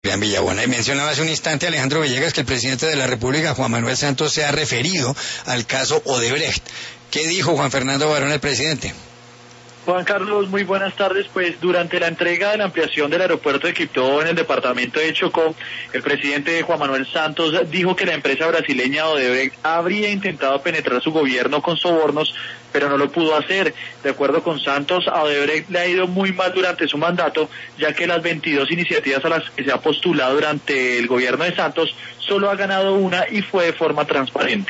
En Villabuena. Y mencionaba hace un instante Alejandro Villegas que el presidente de la República, Juan Manuel Santos, se ha referido al caso Odebrecht. ¿Qué dijo Juan Fernando Barón, el presidente? Juan Carlos, muy buenas tardes. Pues durante la entrega de la ampliación del aeropuerto de Quibdó en el departamento de Chocó, el presidente Juan Manuel Santos dijo que la empresa brasileña Odebrecht habría intentado penetrar su gobierno con sobornos, pero no lo pudo hacer. De acuerdo con Santos, a Odebrecht le ha ido muy mal durante su mandato, ya que las 22 iniciativas a las que se ha postulado durante el gobierno de Santos, solo ha ganado una y fue de forma transparente.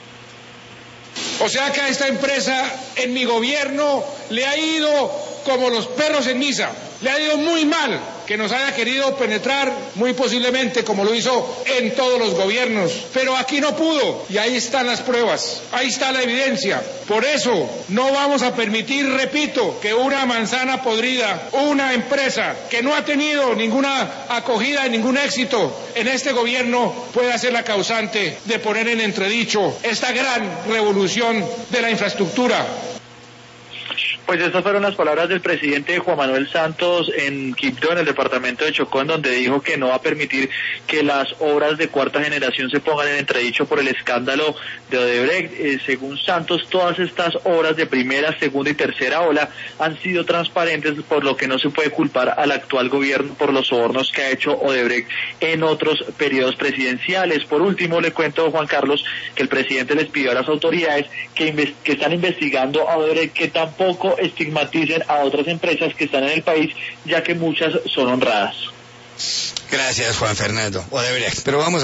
O sea que a esta empresa en mi gobierno le ha ido como los perros en misa, le ha ido muy mal que nos haya querido penetrar, muy posiblemente como lo hizo en todos los gobiernos, pero aquí no pudo y ahí están las pruebas, ahí está la evidencia. Por eso no vamos a permitir, repito, que una manzana podrida, una empresa que no ha tenido ninguna acogida y ningún éxito en este gobierno pueda ser la causante de poner en entredicho esta gran revolución de la infraestructura. Pues estas fueron las palabras del presidente Juan Manuel Santos en Quibdó, en el departamento de Chocó, en donde dijo que no va a permitir que las obras de cuarta generación se pongan en entredicho por el escándalo de Odebrecht. Según Santos, todas estas obras de primera, segunda y tercera ola han sido transparentes, por lo que no se puede culpar al actual gobierno por los sobornos que ha hecho Odebrecht en otros periodos presidenciales. Por último, le cuento, Juan Carlos, que el presidente les pidió a las autoridades que están investigando a Odebrecht que tampoco estigmaticen a otras empresas que están en el país, ya que muchas son honradas. Gracias, Juan Fernando Odebrecht. Pero vamos